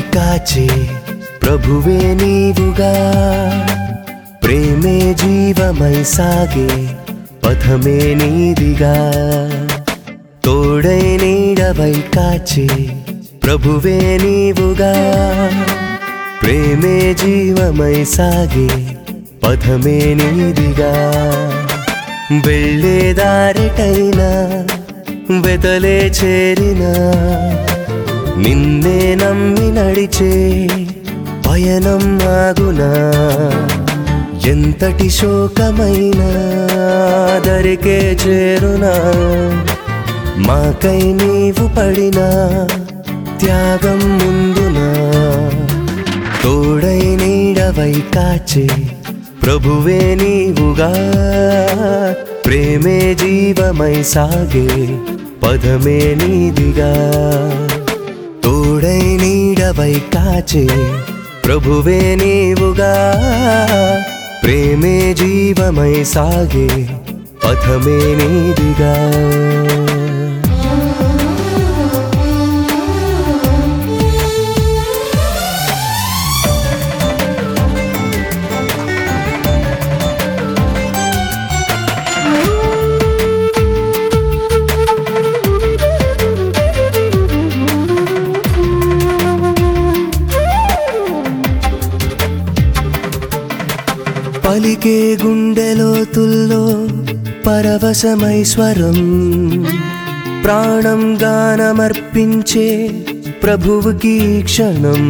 కాచే ప్రభువే నీవుగా, ప్రేమే జీవమై సాగే పథమే నీదిగా. తోడై నీడవై కాచే ప్రభువే నీవుగా, ప్రేమే జీవమై సాగే పథమే నీదిగా. వెళ్ళే దారిటైనా వెతలే చేరినా, నిన్నే నమ్మి నడిచే పయనం ఆగునా. ఎంతటి శోకమైనా దరికే చేరునా, మాకై నీవు పడిన త్యాగం ముందునా. తోడై నీడవై కాచే ప్రభువే నీవుగా, ప్రేమే జీవమై సాగే పదమే నీదిగా. తోడై నీడవై కాచే ప్రభువే నీవుగా, ప్రేమే జీవమై సాగే పథమే నీదిగా. పలికే గుండెలోతుల్లో పరవశమై స్వరం, ప్రాణం గానమర్పించే ప్రభువుకి క్షణం.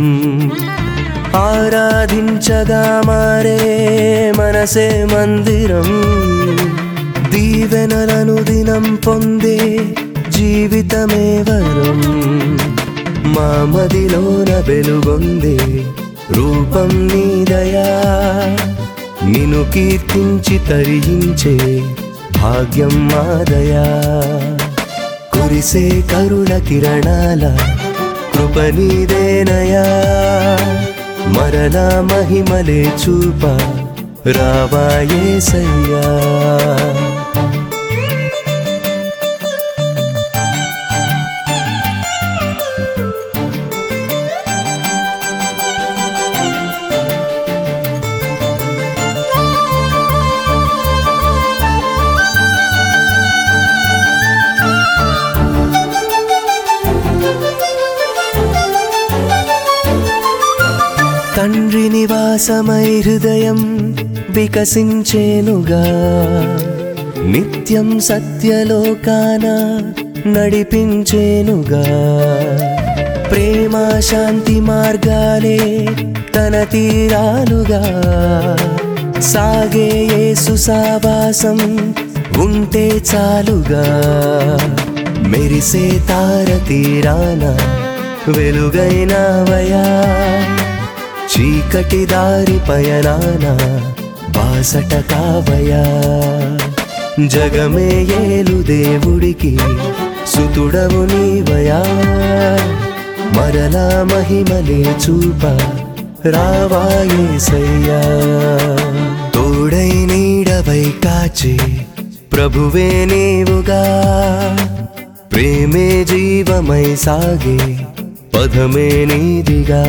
ఆరాధించగా మారే మనసే మందిరం, దీవెనలను దినం పొందే జీవితమే వరం. మా మదిలోన వెలుగొందే రూపం నీ దయా, నిన్ను కీర్తించి తరించే భాగ్యం మాదయా. కురిసే కరుణ కిరణాల కృప నీదేనయా, మరలా మహిమలే చూప రావా యేసయ్యా. తండ్రి నివాసమై హృదయం వికసించేనుగా, నిత్యం సత్యలోకాన నడిపించేనుగా. ప్రేమ శాంతి మార్గాలే తన తీరాలుగా, సాగే యేసు సావాసం ఉంటే చాలుగా. మెరిసే తార తీరాన వెలుగైనవయా, చీకటి దారి పయనాన బాసట కావయా. జగమే ఏలు దేవుడికి సుతుడవు నీవయా, మరలా మహిమలే చూప రావా యేసయ్యా. తోడై నీడవై కాచే ప్రభువే నీవుగా, ప్రేమే జీవమై సాగే పథమే నీదిగా.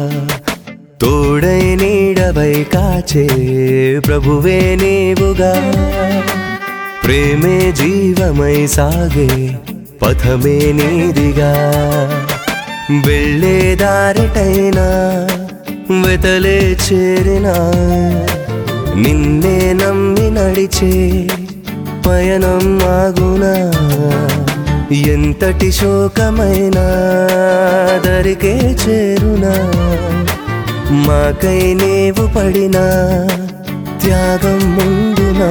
తోడై నీడవై కాచే ప్రభువే నీవుగా, ప్రేమే జీవమై సాగే పథమే నీదిగా. వెళ్ళే దారిటైనా వెతలే చేరినా, నిన్నే నమ్మి నడిచే పయనం ఆగునా. ఎంతటి శోకమైనా దరికే చేరునా, మాకై నీవు పడిన త్యాగం ముందునా.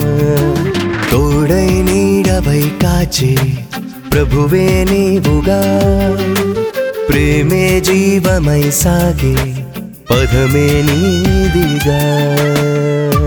తోడై నీడవై కాచే ప్రభువే నీవుగా, ప్రేమే జీవమై సాగే పథమే నీదిగా.